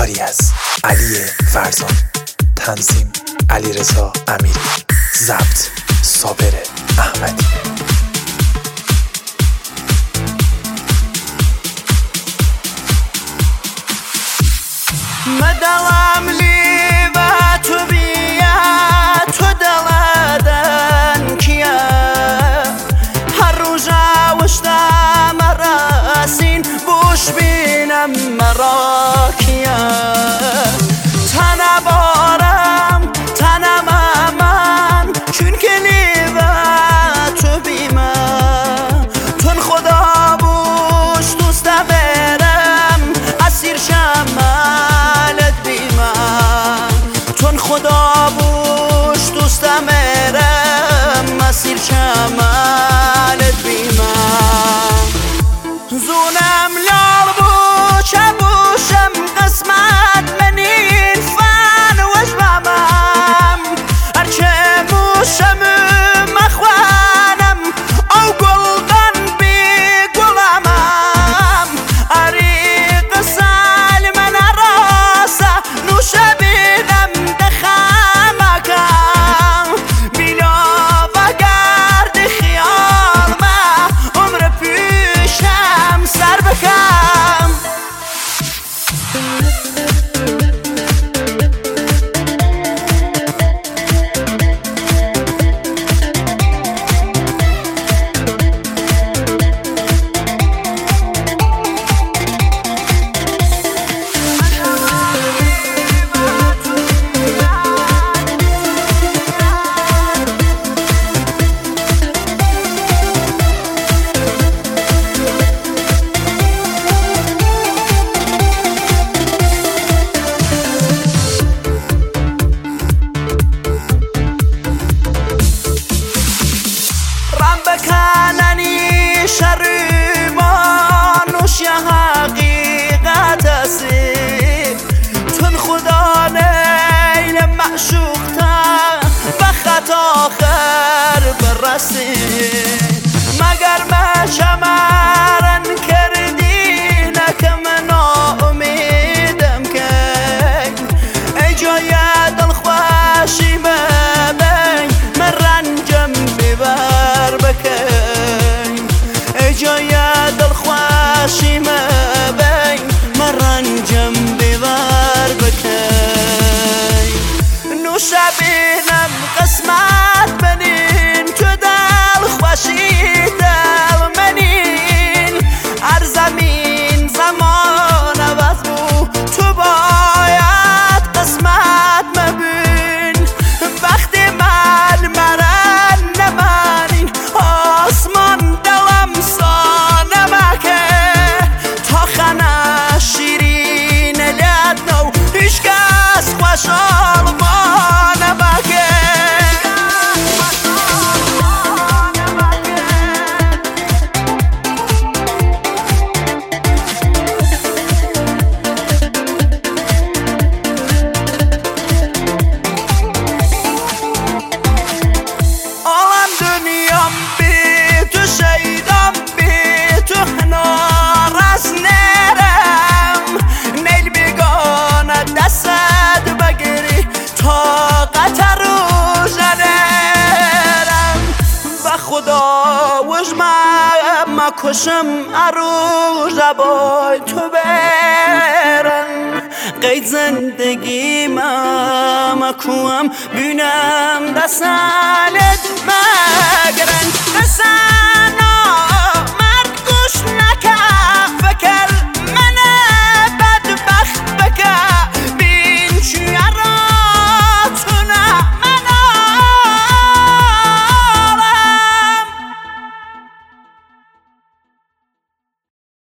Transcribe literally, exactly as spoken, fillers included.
کاری از علی فرزان، تنظیم علیرضا امیری، ضبط صابر احمدی. مدلم لی و تو بیا تو دلدن کیا هر روز وشتم راسین بوش بینم مرا کیا تنه بارم تنه من چون که لی و تو بیما تون خدا بوش دوست برم اسیر شمالت بیما تون خدا بوش دوست برم اسیر شمالت بیما زونم لال بوش بوشم قسمت منین فن وجبامم هرچه موشم مخوانم او گلدن بی گلامم عریق سال من راسه نوشه بینم دخمکم بیلا و گرد خیال ما عمر پیشم سر بکم بکننی شرمانوش یا حقیقت هستی تون خدا نیل معشوق تا به خطا آخر برسی مگر مشمرن کردی نکم ناامیدم که ای جای دل خوشی ببین من رنجم ببر بکن ای جای دل خوشی ببین من رنجم ببر بکن نوشه بینم قسمت بنین تو دل خوشی دل منین هر زمین زمان عوض بو تو باید قسمت مبین وقتی من مرن نمانین آسمان دلم سانمکه تا خانه شیرین لید نو هیچ کس خوشحال بانمکه آلم دنیام بی تو شیدم بی تو هنار از نرم نیل بیگانه دستت بگیری طاقت رو جنرم و خدا وجمم مکشم ارو جبای تو برن قید زندگی ما مکوم بینم دستانت مگرن دستانت